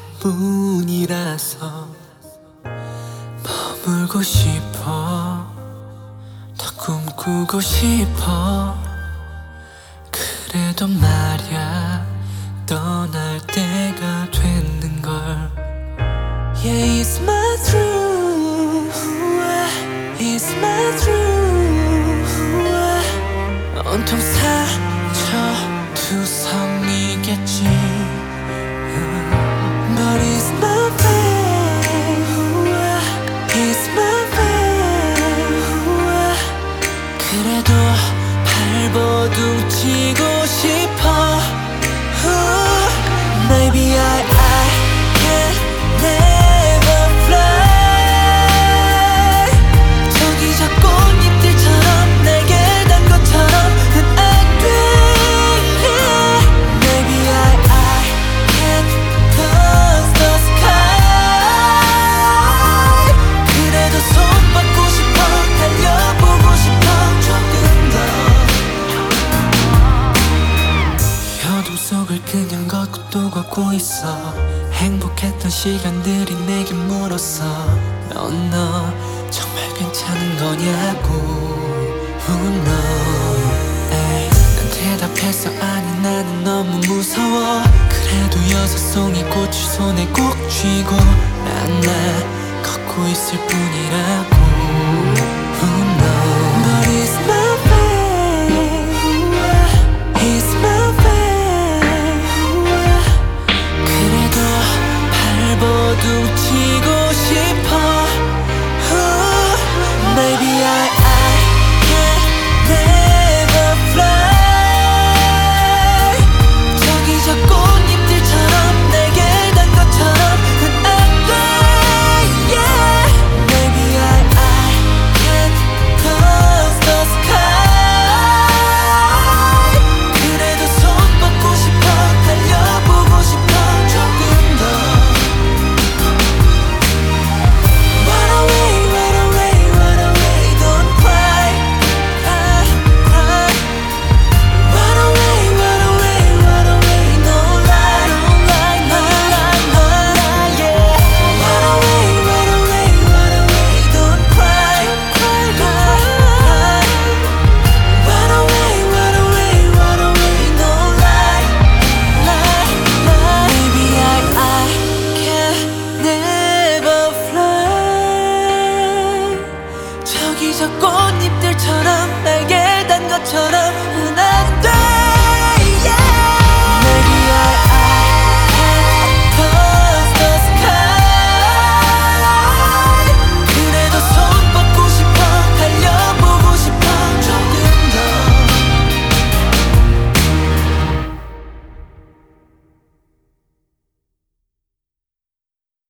뿐이라서 머물고 싶어, 더 꿈꾸고 싶어. 그래도 말야 떠날 때가 됐는걸. Yeah, it's my truth, it's my truth. 온통 상처투성이겠지. But it's my fate, it's my fate. 그래도 발버둥 치고 싶어. Maybe I can never fly. 저기 저 꽃잎들처럼 날개 단 것처럼은 안 돼. Maybe I can touch the sky. 그래도 손 뻗고 싶어, 달려보고 싶어 조금 더. 어둠 속을 그냥 걷고 또 걷고 있어. 행복했던 시간들이 내게 물었어. 너 정말 괜찮은 거냐고. 난 대답했어. 아니 나는 너무 무서워. 그래도 6송이 꽃을 손에 꼭 쥐고 난 걷고 있을 뿐이라고. But it's my fate, it's my fate. 그래도 발버둥